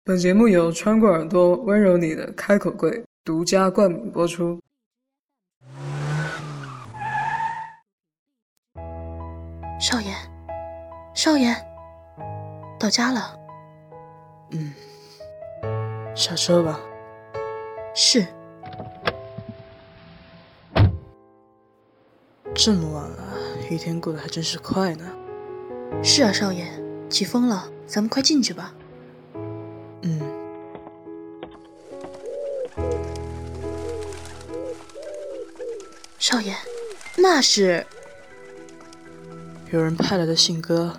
本节目由穿过耳朵温柔你的开口柜独家冠名播出。 少爷，少爷，到家了。 下车吧。 是。 这么晚了，一天过得还真是快呢。 是啊，少爷，起风了，咱们快进去吧。少爷，那是有人派来的信鸽。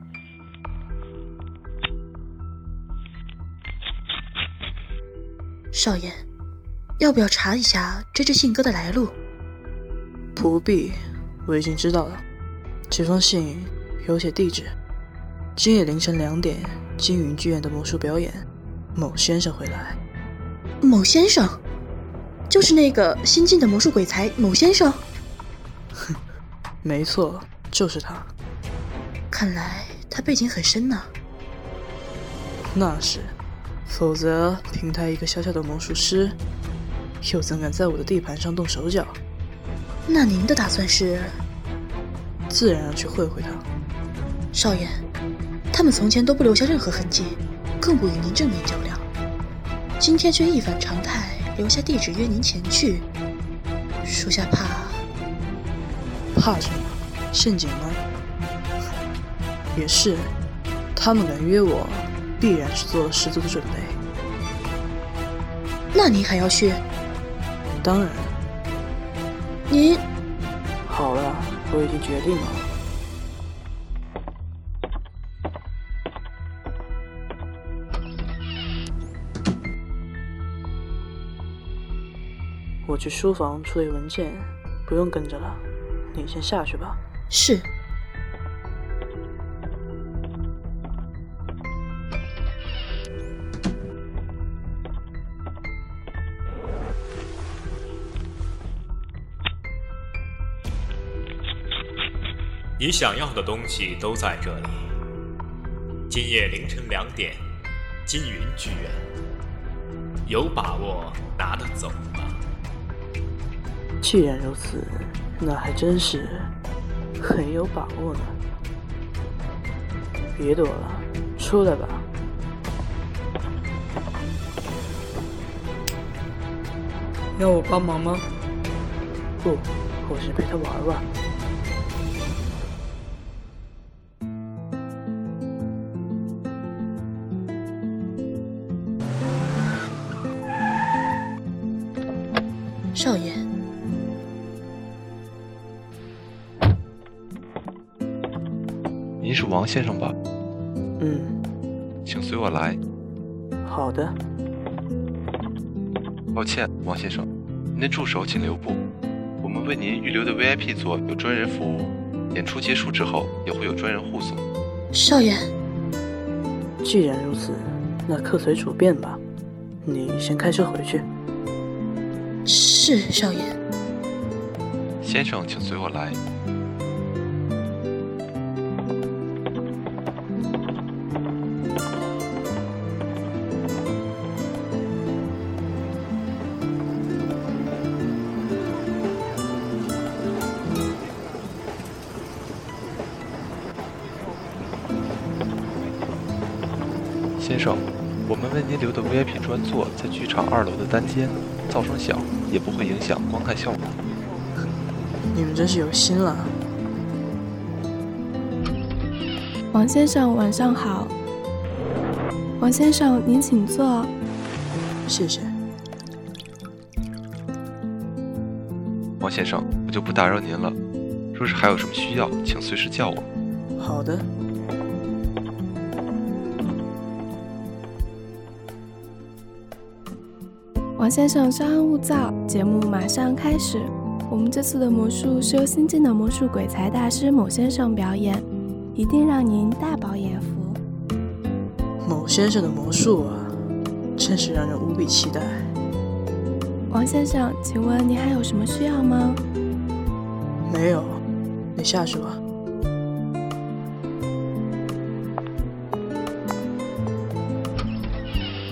少爷，要不要查一下这只信鸽的来路？ 不必，我已经知道了。这封信有写地址，今夜凌晨2点，金云剧院的魔术表演，某先生会来。 某先生？就是那个新晋的魔术鬼才某先生？ 没错，就是他。 看来他背景很深呢。 那是，否则凭他一个小小的魔术师，又怎敢在我的地盘上动手脚？ 那您的打算是？ 自然要去会会他。 少爷，他们从前都不留下任何痕迹，更不与您正面较量，今天却一反常态，留下地址约您前去，属下怕什么？陷阱吗？也是，他们敢约我，必然是做了十足的准备。 那您还要去？ 当然。 您…… 好了，我已经决定了。我去书房处理文件，不用跟着了，你先下去吧。 是。 你想要的东西都在这里。今夜凌晨2点，金云剧院，有把握拿得走吗？ 既然如此，那还真是很有把握呢。别躲了，出来吧。 要我帮忙吗？ 不，我是陪他玩玩。 少爷， 您是王先生吧？请随我来。 好的。 抱歉，王先生，您的助手请留步。我们为您预留的 VIP 座有专人服务，演出结束之后也会有专人护送。 少爷， 既然如此，那客随主便吧。你先开车回去。 是，少爷。 先生，请随我来。先生，我们为您留的 VIP 专座在剧场2楼的单间，噪声小，也不会影响观看效果。 你们真是有心了。 王先生，晚上好。王先生，您请坐。 谢谢。 王先生，我就不打扰您了。若是还有什么需要，请随时叫我。 好的。 王先生，稍安勿躁，节目马上开始。我们这次的魔术是由新晋的魔术鬼才大师某先生表演，一定让您大饱眼福。 某先生的魔术啊，真是让人无比期待。 王先生，请问您还有什么需要吗？ 没有，你下去吧。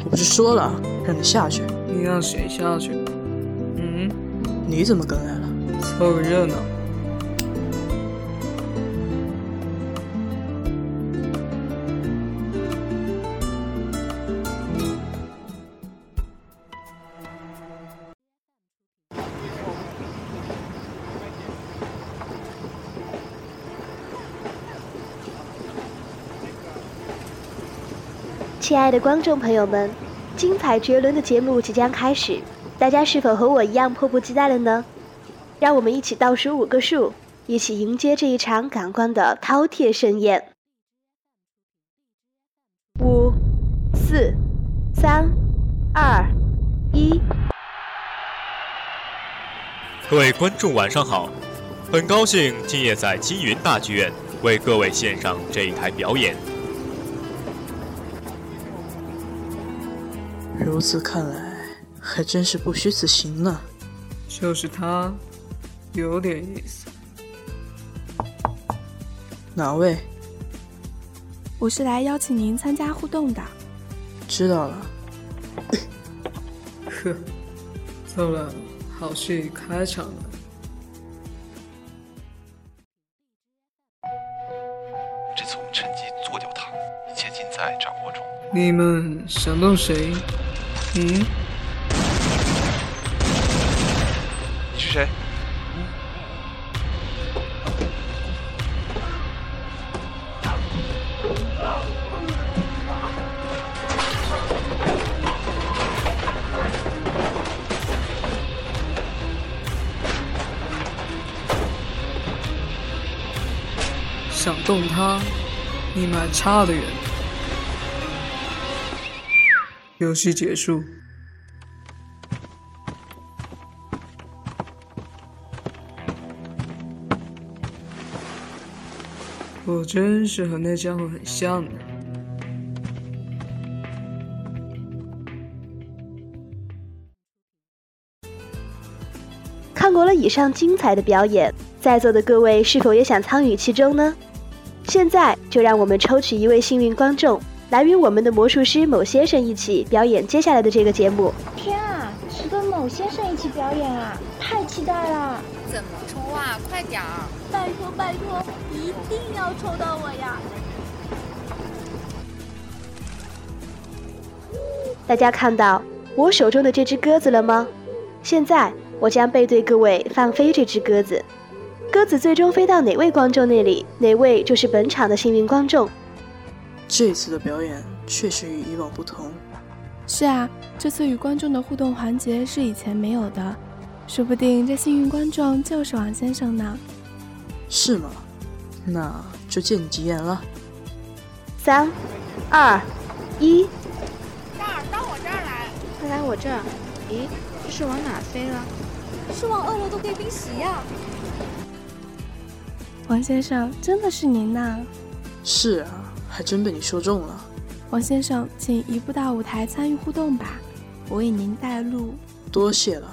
我不是说了让你下去？ 你让谁下去？ 你怎么跟来了？ 凑个热闹。 亲爱的观众朋友们，精彩绝伦的节目即将开始，大家是否和我一样迫不及待了呢？让我们一起倒数5个数，一起迎接这一场感官的饕餮盛宴。5、4、3、2、1。 各位观众晚上好，很高兴今夜在金云大剧院为各位献上这一台表演。 如此看来，还真是不虚此行呢。 就是他，有点意思。 哪位？ 我是来邀请您参加互动的。 知道了。 呵，走了，好戏开场了。 这次我们趁机做掉他，一切尽在掌握中。 你们想动谁？ 你是谁？ 想动他，你们还差得远。游戏结束。我真是和那家伙很像呢。 看过了以上精彩的表演，在座的各位是否也想参与其中呢？现在就让我们抽取一位幸运观众，来与我们的魔术师某先生一起表演接下来的这个节目。 天啊，是跟某先生一起表演啊，太期待了！ 怎么抽啊？快点儿！ 拜托拜托，一定要抽到我呀！ 大家看到我手中的这只鸽子了吗？现在我将背对各位放飞这只鸽子，鸽子最终飞到哪位观众那里，哪位就是本场的幸运观众。 这次的表演确实与以往不同。 是啊，这次与观众的互动环节是以前没有的，说不定这幸运观众就是王先生呢。 是吗？那就借你吉言了。 3、2、1。 到我这儿来！ 快来我这儿！咦，这是往哪飞了？ 是往2楼的贵宾席呀！ 王先生，真的是您呐！ 是啊，还真被你说中了。 王先生，请移步到舞台参与互动吧，我为您带路。 多谢了。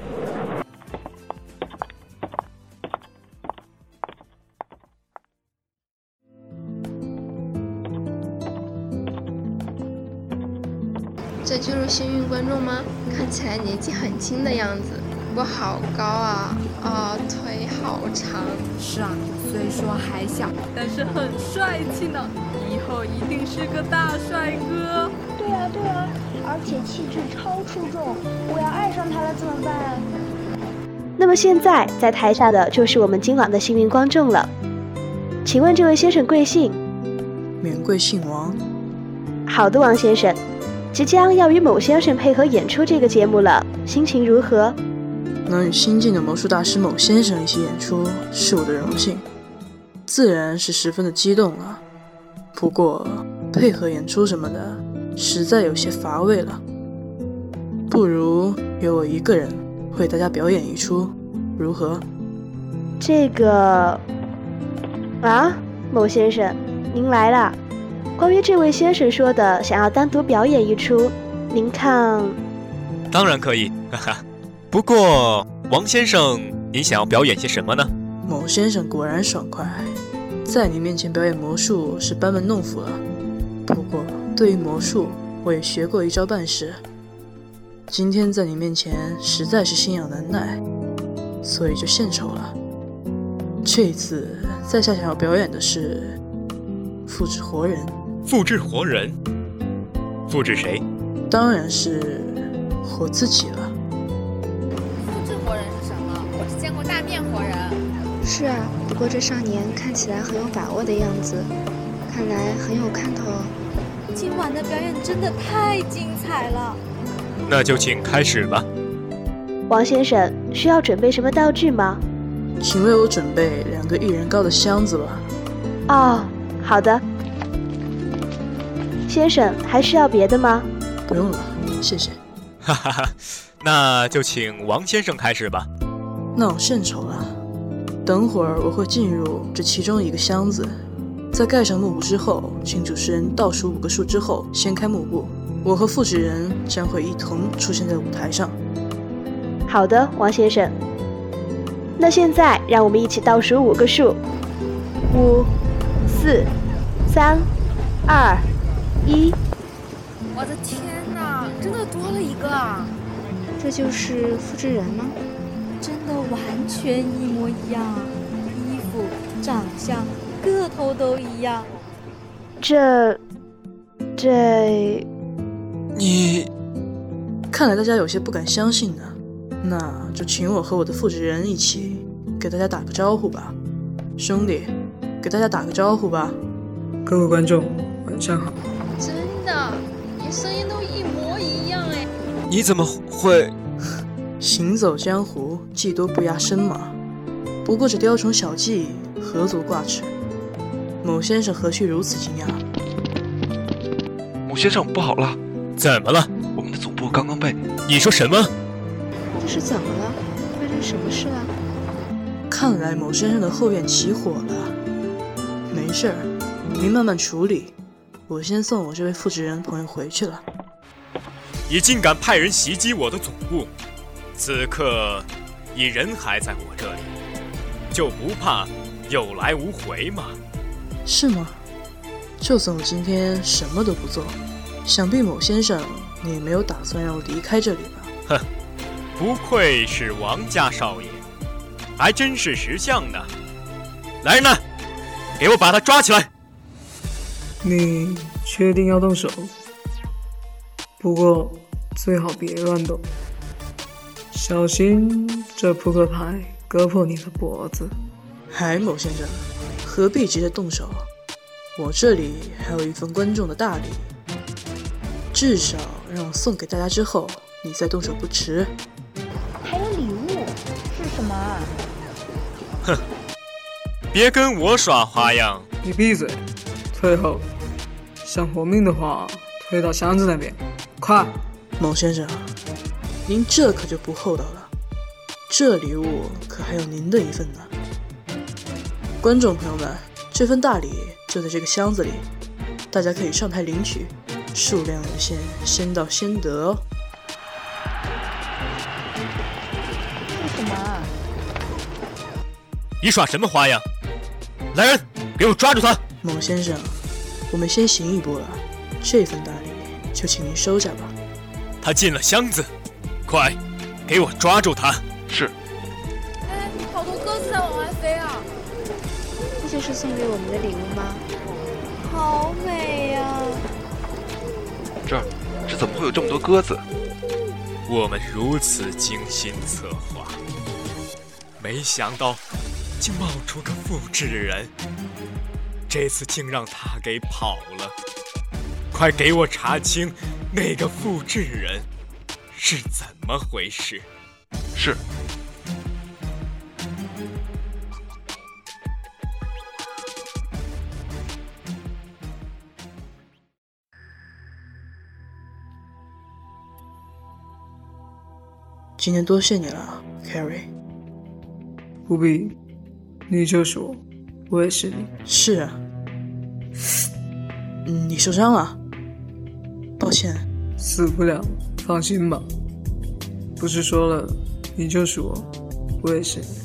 这就是幸运观众吗？看起来年纪很轻的样子，不过好高啊！腿好长。 是啊，虽说还小，但是很帅气呢，以后一定是个大帅哥。 对啊，而且气质超出众，我要爱上他了怎么办？ 那么现在在台下的就是我们今晚的幸运观众了。请问这位先生贵姓？ 免贵姓王。 好的，王先生。即将要与某先生配合演出这个节目了，心情如何？ 能与新晋的魔术大师某先生一起演出是我的荣幸，自然是十分的激动了。不过配合演出什么的实在有些乏味了，不如由我一个人为大家表演一出，如何？ 这个啊，某先生，您来了。关于这位先生说的想要单独表演一出，您看？ 当然可以，哈哈。不过，王先生，您想要表演些什么呢？ 某先生果然爽快，在你面前表演魔术是班门弄斧了。不过，对于魔术， 我也学过一招办事。今天在你面前实在是心痒难耐，所以就献丑了。这一次在下想要表演的是复制活人。 复制活人？复制谁？ 当然是活自己了。 复制活人是什么？我只见过大变活人。 是啊，不过这少年看起来很有把握的样子，看来很有看头。 今晚的表演真的太精彩了。 那就请开始吧。 王先生，需要准备什么道具吗？ 请为我准备2个1人高的箱子吧。 哦，好的。先生，还需要别的吗？ 不用了，谢谢。 哈哈哈，那就请王先生开始吧。 那我献丑了。等会儿我会进入这其中一个箱子，在盖上幕布之后，请主持人倒数5个数之后掀开幕布，我和复制人将会一同出现在舞台上。 好的，王先生。那现在让我们一起倒数5个数：5、4、3、2、1。 我的天哪，真的多了一个啊！ 这就是复制人吗？ 真的完全一模一样，衣服、长相、个头都一样。 你…… 看来大家有些不敢相信呢。那就请我和我的复制人一起给大家打个招呼吧。兄弟，给大家打个招呼吧。 各位观众，晚上好。 真的，连声音都一模一样哎！ 你怎么会？ 行走江湖，技多不压身嘛。不过这雕虫小技，何足挂齿？某先生何须如此惊讶？ 某先生，不好了！ 怎么了？ 我们的总部刚刚被…… 你说什么？ 这是怎么了？发生什么事了？ 看来某先生的后院起火了。没事儿，您慢慢处理。我先送我这位复制人朋友回去了。 你竟敢派人袭击我的总部！此刻，你人还在我这里，就不怕有来无回吗？ 是吗？就算我今天什么都不做，想必某先生你也没有打算让我离开这里吧？ 哼，不愧是王家少爷，还真是识相呢。来人呐，给我把他抓起来！ 你确定要动手？不过最好别乱动，小心这扑克牌割破你的脖子。 嗨，某先生，何必急着动手？我这里还有一份观众的大礼，至少让我送给大家之后，你再动手不迟。 还有礼物是什么啊？ 哼，别跟我耍花样！ 你闭嘴！退后！想活命的话，推到箱子那边，快！ 某先生，您这可就不厚道了，这礼物可还有您的一份呢。观众朋友们，这份大礼就在这个箱子里，大家可以上台领取，数量有限，先到先得哦。 是什么啊？ 你耍什么花样？来人，给我抓住他！ 某先生，我们先行一步了，这份大礼就请您收下吧。 他进了箱子，快，给我抓住他！ 是。 哎，好多鸽子在往外飞啊！ 这就是送给我们的礼物吗？ 好美呀！ 这怎么会有这么多鸽子？ 我们如此精心策划，没想到竟冒出个复制人，这次竟让他给跑了。快给我查清那个复制人是怎么回事。 是。 今天多谢你了 Carrie。 不必，你就是我，我也是你。 是啊。你受伤了？抱歉。 死不了，放心吧。不是说了，你就是我，我也是你。